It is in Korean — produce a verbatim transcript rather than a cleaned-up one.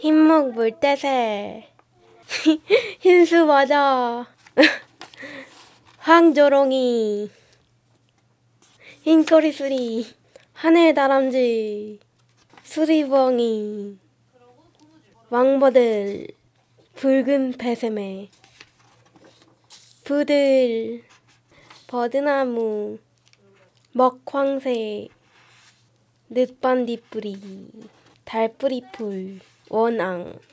흰목 물대새 흰수 맞아 황조롱이 흰꼬리 수리 하늘다람쥐 수리부엉이 왕버들 붉은 배새매 부들 버드나무 먹황새 늦반딧불이 달뿌리풀 원앙